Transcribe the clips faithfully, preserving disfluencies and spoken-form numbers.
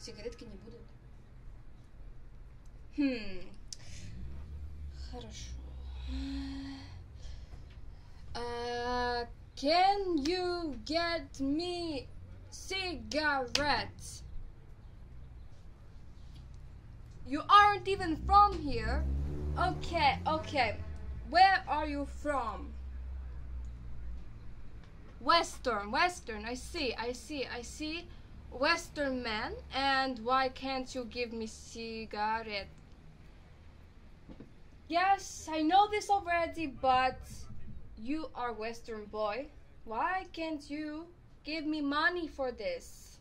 Сигаретки не будут. Хм. Хорошо. Uh, can you get me cigarettes? You aren't even from here. Okay, okay. Where are you from? Western, Western. I see, I see, I see. Western man. And why can't you give me cigarette? Yes, I know this already, but you are Western boy. Why can't you give me money for this?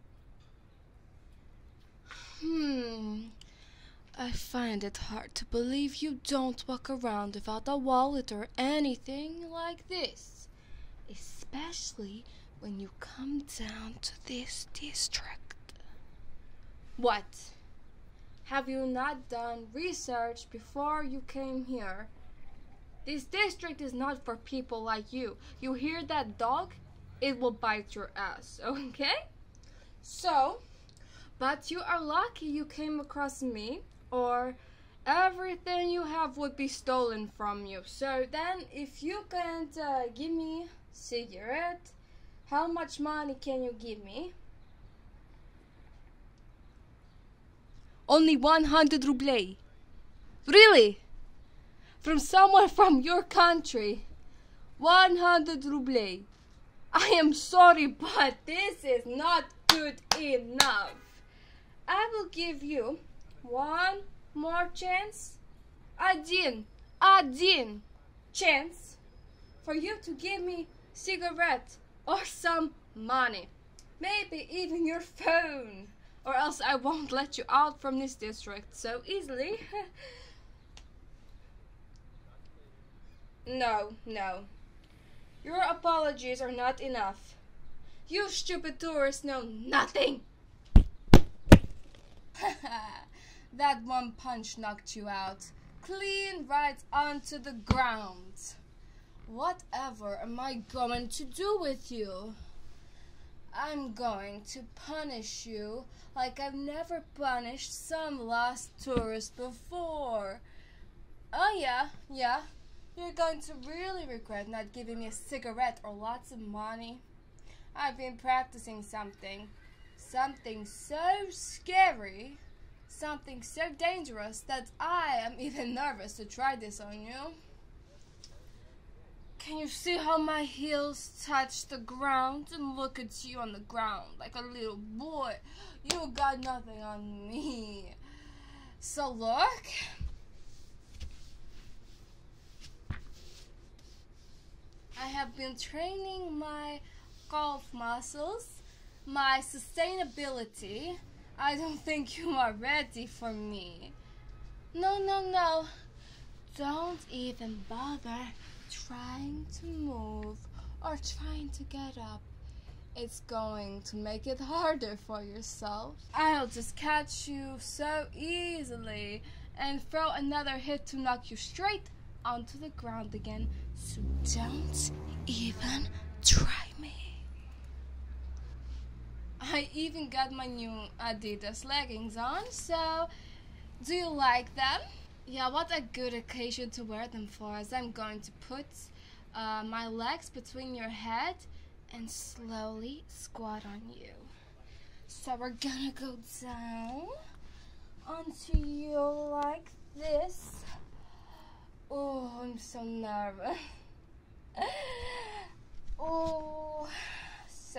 Hmm. I find it hard to believe you don't walk around without a wallet or anything like this. Especially when you come down to this district. What? Have you not done research before you came here? This district is not for people like you. You hear that dog? It will bite your ass, okay? So, but you are lucky you came across me, or everything you have would be stolen from you. So then, if you can't uh, give me cigarette, how much money can you give me? Only one hundred rublei. Really? From someone from your country. one hundred rublei. I am sorry, but this is not good enough. I will give you one more chance. Один. Один. Chance for you to give me cigarette or some money. Maybe even your phone. Or else I won't let you out from this district so easily. No, no. Your apologies are not enough. You stupid tourists know nothing. That one punch knocked you out. Clean right onto the ground. Whatever am I going to do with you? I'm going to punish you like I've never punished some lost tourist before. Oh yeah, yeah. You're going to really regret not giving me a cigarette or lots of money. I've been practicing something. Something so scary. Something so dangerous that I am even nervous to try this on you. Can you see how my heels touch the ground? And look at you on the ground like a little boy. You got nothing on me. So look. I have been training my golf muscles, my sustainability. I don't think you are ready for me. No, no, no. Don't even bother trying to move or trying to get up. It's going to make it harder for yourself. I'll just catch you so easily and throw another hit to knock you straight onto the ground again. So don't even try me. I even got my new Adidas leggings on, so do you like them? Yeah, what a good occasion to wear them for, as I'm going to put uh, my legs between your head and slowly squat on you. So we're gonna go down onto you like this. Oh, I'm so nervous. Oh, so.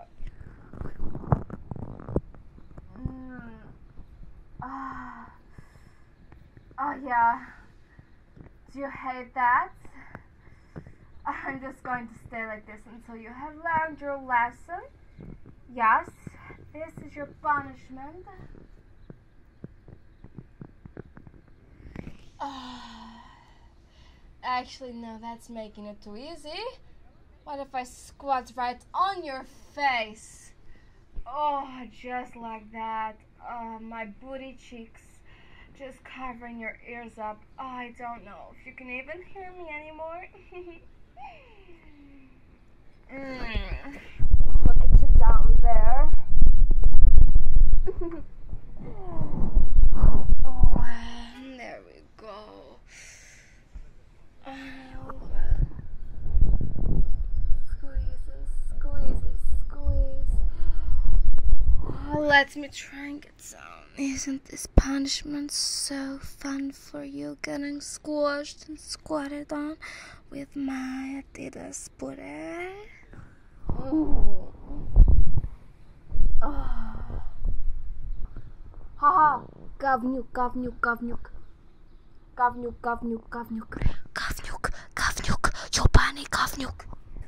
Mm. Ah. Oh yeah. Do you hate that? I'm just going to stay like this until you have learned your lesson. Yes, this is your punishment. Ah. Actually, no, that's making it too easy. What if I squat right on your face? Oh, just like that. Oh, my booty cheeks just covering your ears up. Oh, I don't know if you can even hear me anymore. mm. Look at you down there. Oh, there we go. Oh, squeeze, squeeze, squeeze. Oh, let me try and get some. Isn't this punishment so fun for you, getting squashed and squatted on with my Adidas booty? Oh. Oh. Haha, говнюк, говнюк, говнюк. Говнюк, говнюк, говнюк. Говнюк, говнюк, ёбаный говнюк.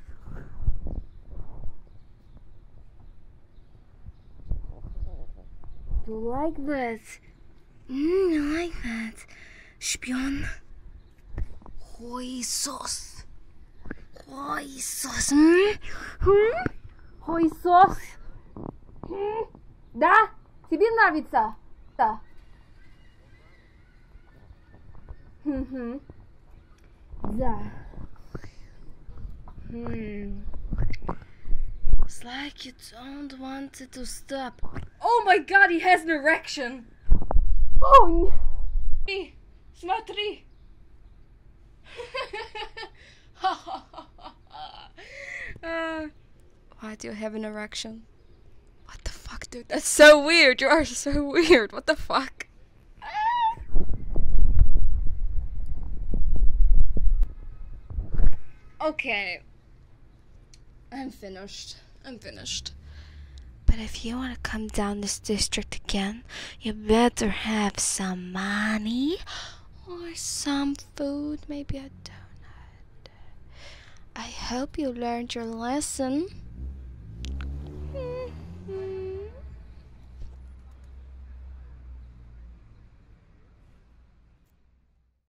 You like that? Mm, you like that? Шпион. Хуесос. Хуесос. Хуесос. Да? Тебе нравится? Да. Угу. Да. Hmm. It's like you don't want it to stop. Oh my god, he has an erection. Oh no. Смотри. uh, why do you have an erection? What the fuck, dude? That's so weird. You are so weird. What the fuck? Okay. I'm finished. I'm finished. But if you want to come down this district again, you better have some money or some food, maybe a donut. I hope you learned your lesson.